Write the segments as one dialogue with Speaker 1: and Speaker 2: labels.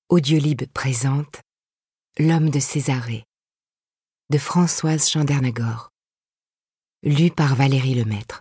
Speaker 1: Audiolib présente L'homme de Césarée de Françoise Chandernagor, lu par Valérie Lemaître.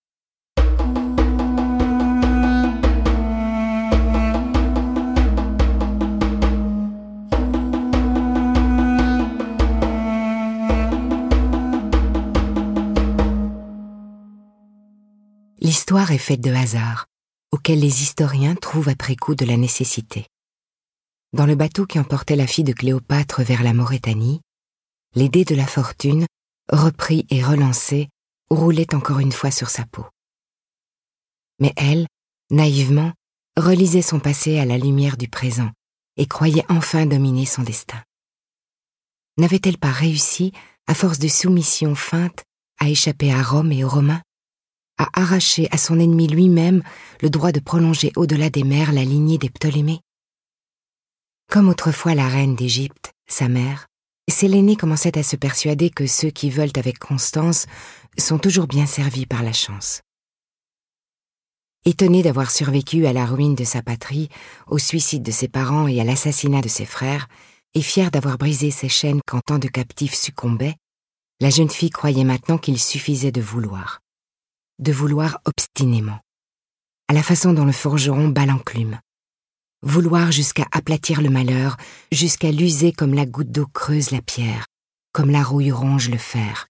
Speaker 1: L'histoire est faite de hasards, auxquels les historiens trouvent après coup de la nécessité. Dans le bateau qui emportait la fille de Cléopâtre vers la Maurétanie, les dés de la fortune, repris et relancés, roulaient encore une fois sur sa peau. Mais elle, naïvement, relisait son passé à la lumière du présent et croyait enfin dominer son destin. N'avait-elle pas réussi, à force de soumission feinte, à échapper à Rome et aux Romains, à arracher à son ennemi lui-même le droit de prolonger au-delà des mers la lignée des Ptolémées? Comme autrefois la reine d'Égypte, sa mère, Sélénée commençait à se persuader que ceux qui veulent avec constance sont toujours bien servis par la chance. Étonnée d'avoir survécu à la ruine de sa patrie, au suicide de ses parents et à l'assassinat de ses frères, et fière d'avoir brisé ses chaînes quand tant de captifs succombaient, la jeune fille croyait maintenant qu'il suffisait de vouloir obstinément, à la façon dont le forgeron bat l'enclume. Vouloir jusqu'à aplatir le malheur, jusqu'à l'user comme la goutte d'eau creuse la pierre, comme la rouille ronge le fer.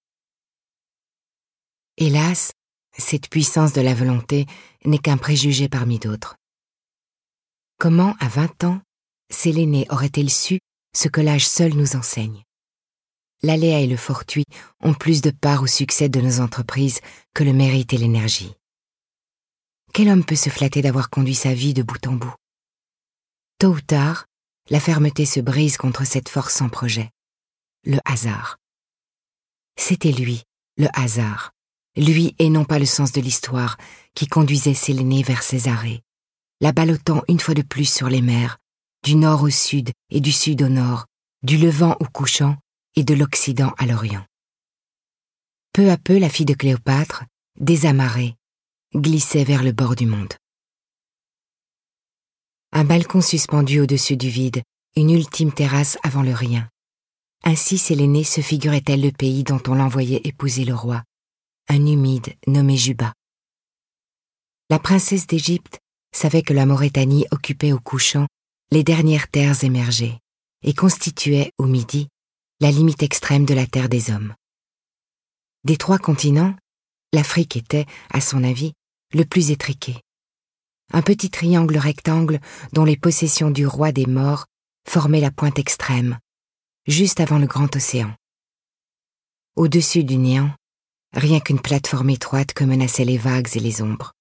Speaker 1: Hélas, cette puissance de la volonté n'est qu'un préjugé parmi d'autres. Comment, à 20 ans, Sélénée aurait-elle su ce que l'âge seul nous enseigne? L'aléa et le fortuit ont plus de part au succès de nos entreprises que le mérite et l'énergie. Quel homme peut se flatter d'avoir conduit sa vie de bout en bout? Tôt ou tard, la fermeté se brise contre cette force sans projet, le hasard. C'était lui, le hasard, lui et non pas le sens de l'histoire, qui conduisait Sélénée vers Césarée, la ballottant une fois de plus sur les mers, du nord au sud et du sud au nord, du levant au couchant et de l'Occident à l'Orient. Peu à peu, la fille de Cléopâtre, désamarrée, glissait vers le bord du monde. Un balcon suspendu au-dessus du vide, une ultime terrasse avant le rien. Ainsi Sélénée se figurait-elle le pays dont on l'envoyait épouser le roi, un numide nommé Juba. La princesse d'Égypte savait que la Maurétanie occupait au couchant les dernières terres émergées et constituait, au midi, la limite extrême de la terre des hommes. Des 3 continents, l'Afrique était, à son avis, le plus étriqué. Un petit triangle rectangle dont les possessions du roi des morts formaient la pointe extrême, juste avant le grand océan. Au-dessus du néant, rien qu'une plateforme étroite que menaçaient les vagues et les ombres.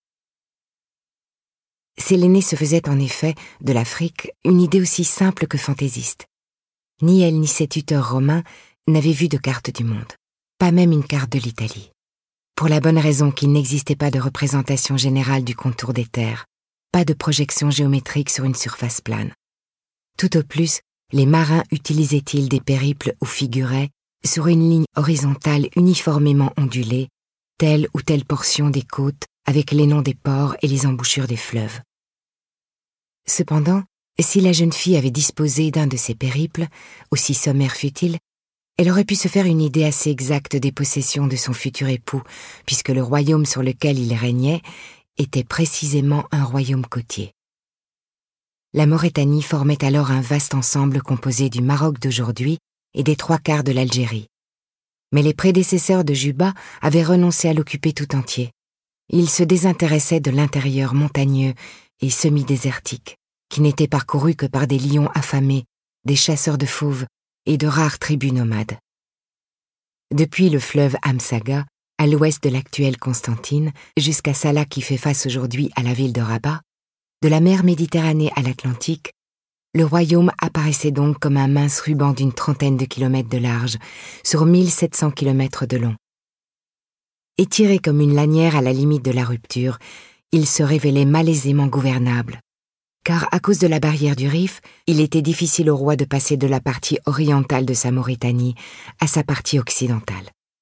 Speaker 1: Sélénée se faisait en effet de l'Afrique une idée aussi simple que fantaisiste. Ni elle ni ses tuteurs romains n'avaient vu de carte du monde, pas même une carte de l'Italie. Pour la bonne raison qu'il n'existait pas de représentation générale du contour des terres, pas de projection géométrique sur une surface plane. Tout au plus, les marins utilisaient-ils des périples où figurait, sur une ligne horizontale uniformément ondulée, telle ou telle portion des côtes avec les noms des ports et les embouchures des fleuves. Cependant, si la jeune fille avait disposé d'un de ces périples, aussi sommaire fut-il, elle aurait pu se faire une idée assez exacte des possessions de son futur époux, puisque le royaume sur lequel il régnait était précisément un royaume côtier. La Maurétanie formait alors un vaste ensemble composé du Maroc d'aujourd'hui et des 3/4 de l'Algérie. Mais les prédécesseurs de Juba avaient renoncé à l'occuper tout entier. Ils se désintéressaient de l'intérieur montagneux et semi-désertique, qui n'était parcouru que par des lions affamés, des chasseurs de fauves et de rares tribus nomades. Depuis le fleuve Amsaga, à l'ouest de l'actuelle Constantine, jusqu'à Salah qui fait face aujourd'hui à la ville de Rabat, de la mer Méditerranée à l'Atlantique, le royaume apparaissait donc comme un mince ruban d'une 30aine de kilomètres de large, sur 1700 kilomètres de long. Étiré comme une lanière à la limite de la rupture, il se révélait malaisément gouvernable, car à cause de la barrière du Rif, il était difficile au roi de passer de la partie orientale de sa Maurétanie à sa partie occidentale.